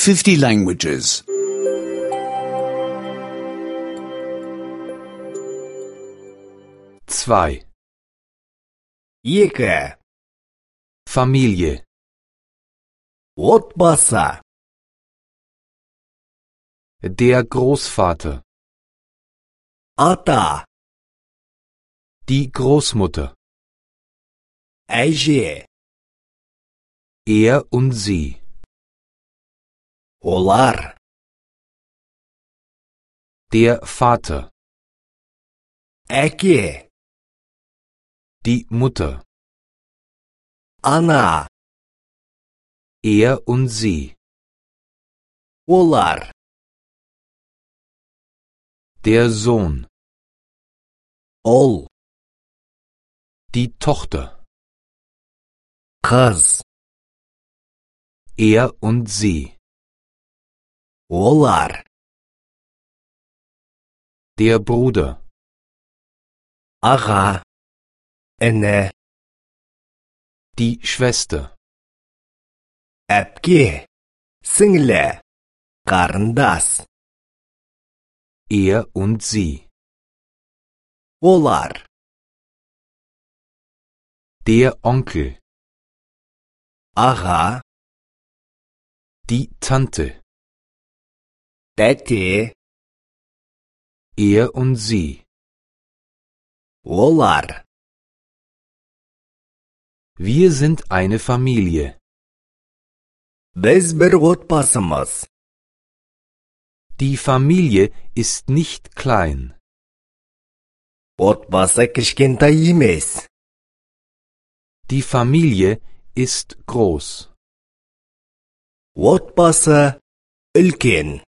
50 languages. 2. екі, Familie. отбасы, Der Großvater. ата, Die Großmutter. әже, Er und sie. олар, Der Vater. әке, Die Mutter. ана, Er und sie. олар, Der Sohn. ол, Die Tochter. қыз, Er und sie. олар, Der Bruder. аға, іні, Die Schwester. әпке, сіңлі, қарындас, Er und sie. олар, Der Onkel. аға, Die Tante. тәте, Er und sie. олар, Wir sind eine Familie. біз бір отбасымыз. Die Familie ist nicht klein. Отбасы кішкентай емес. Die Familie ist groß. Отбасы үлкен.